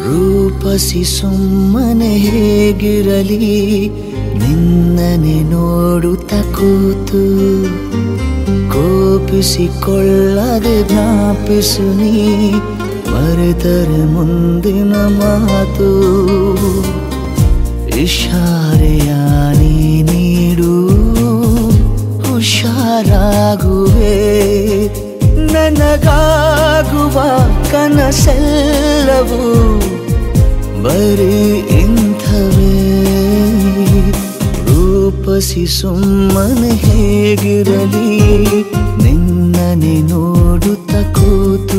ರೂಪಸಿ ಸುಮ್ಮನೆ ಹೇಗಿರಲಿ ನಿನ್ನನೆ ನೋಡುತ್ತ ಕೂತು ಕೋಪಿಸಿಕೊಳ್ಳದೆ ಜ್ಞಾಪಿಸು ನೀ ಮರೆತರೆ ಮುಂದಿನ ಮಾತು ಇಶಾರೆಯ ನೀ ನೀಡು ಹುಷಾರಾಗುವೆ ನನಗಾಗುವ ಕನಸೆಲ್ಲವೂ ಬರೀ ಇಂಥವೇ ರೂಪಸಿ ಸುಮ್ಮನೆ ಹೇಗಿರಲಿ ನಿನ್ನನೆ ನೋಡುತ್ತ ಕೂತು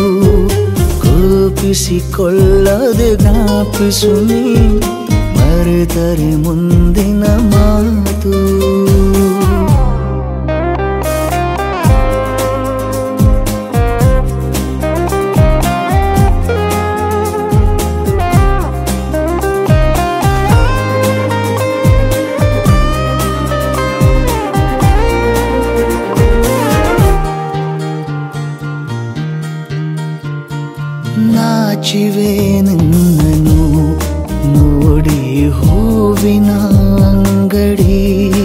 ಕೋಪಿಸಿಕೊಳ್ಳದೆ ಜ್ಞಾಪಿಸು ನೀ ಮರೆತರೆ ಮುಂದಿನ ಮಾತು ನಾಚಿವೆ ನಿನ್ನನು ನೋಡಿ ಹೂವಿನ ಅಂಗಡಿ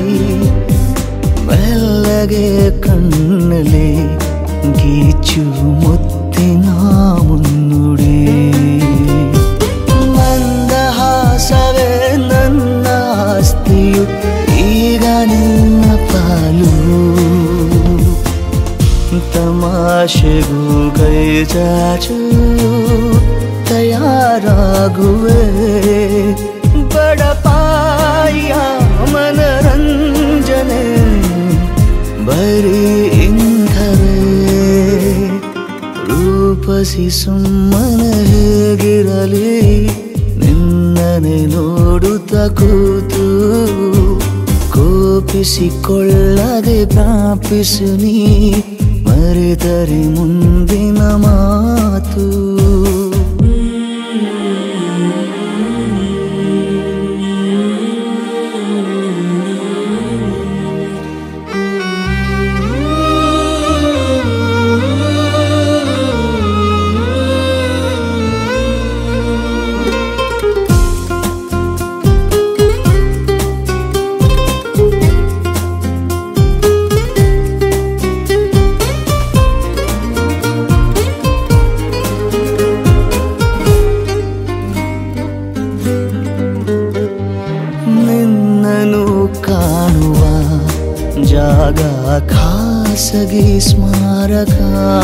ಮೆಲ್ಲಗೆ ಕಣ್ಣಲೆ ಗೀಚು ಮುತ್ತಿನ ಮುನ್ನುಡಿ ಮಂದಹಾಸವೇ ನನ್ನ ಆಸ್ತಿಯು ಈಗ ನಿನ್ನ ಪಾಲು ತಮಾಷೆಗೂ ಕೈ ಚಾಚು ತಯಾರಾಗುವೆ ಬಡಪಾಯ ಮನರಂಜನೆ ಬರೀ ಇಂಥವೇ ರೂಪಸಿ ಸುಮ್ಮನೆ ಹೇಗಿರಲಿ ನಿನ್ನನೆ ನೋಡುತ್ತ ಕೂತು ಕೋಪಿಸಿಕೊಳ್ಳದೆ ಜ್ಞಾಪಿಸು ನೀ ಮರೆತರೆ ಮುಂದಿನ ಮಾತು ಕಾಣುವ ಜಾಗ ಖಾಸಗಿ ಸ್ಮಾರಕ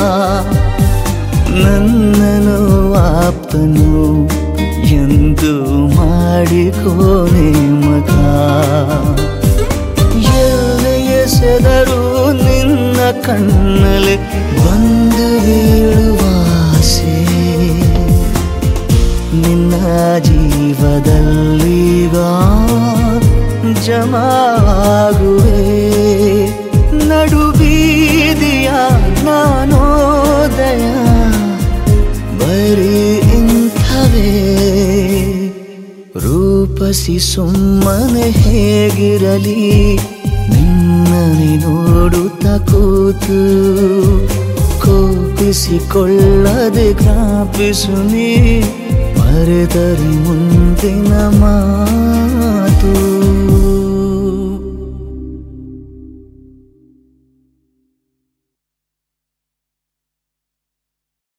ನನ್ನನು ಆಪ್ತನು ಎಂದು ಮಾಡಿಕೋ ನೇಮಕ ಎಲ್ಲಿ ಎಸೆದರೂ ನಿನ್ನ ಕಣ್ಣಲ್ಲಿ ಬಂದು ಬೀಳುವ ಆಸೆ ನಿನ್ನ ಜೀವದಲ್ಲೀಗ ಜಮಾಗುವೆ ನಡುಬೀದಿಯ ಜ್ಞಾನೋದಯ ಬರೀ ಇಂಥವೇ ರೂಪಸಿ ಸುಮ್ಮನೆ ಹೇಗಿರಲಿ ನಿನ್ನನೆ ನೋಡುತ್ತ ಕೂತು ಕೋಪಿಸಿಕೊಳ್ಳದೆ ಜ್ಞಾಪಿಸು ನೀ ಮರೆತರೆ ಮುಂದಿನ ಮಾತು